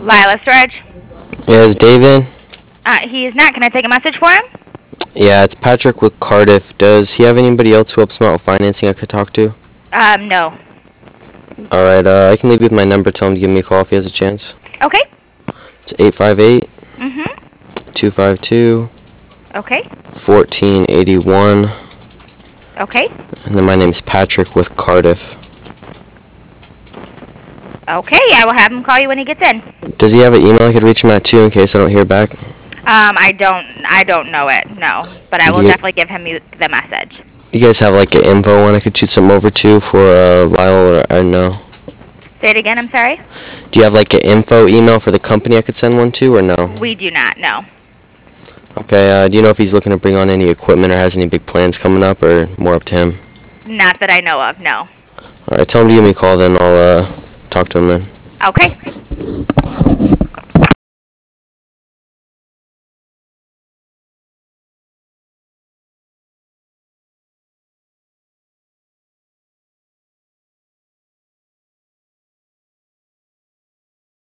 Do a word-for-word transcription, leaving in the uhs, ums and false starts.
Lila Storage. Yeah, is Dave in? Uh, he is not. Can I take a message for him? Yeah, it's Patrick with Cardiff. Does he have anybody else who helps him out with financing I could talk to? Um, no. Alright, uh, I can leave you with my number. Tell him to give me a call if he has a chance. Okay. It's eight five eight, Mm-hmm. two five two, Okay. fourteen eighty-one. Okay. And then my name's Patrick with Cardiff. Okay, I will have him call you when he gets in. Does he have an email I could reach him at too in case I don't hear back? Um, I don't, I don't know it, no. But I will You- definitely give him you- the message. You guys have like an info one I could shoot something over to for uh, Lyle or, or no? Say it again, I'm sorry? Do you have like an info email for the company I could send one to or no? We do not, no. Okay, uh, do you know if he's looking to bring on any equipment or has any big plans coming up or more up to him? Not that I know of, no. Alright, tell him to give me a call then I'll uh, talk to him then. Okay.